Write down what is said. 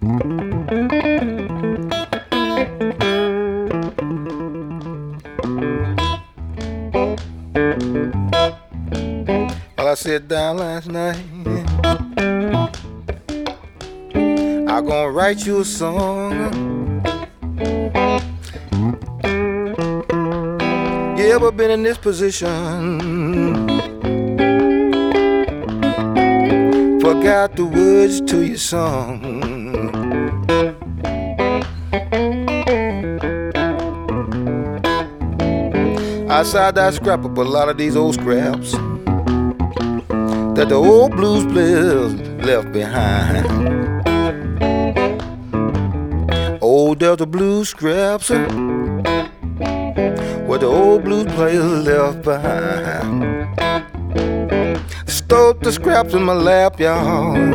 Well, I sat down last night. I'm gonna write you a song. You ever been in this position? Forgot the words to your song. Outside that scrap up a lot of these old scraps that the old blues players left behind. Old Delta blues scraps what the old blues players left behind. Stowed the scraps in my lap, y'all.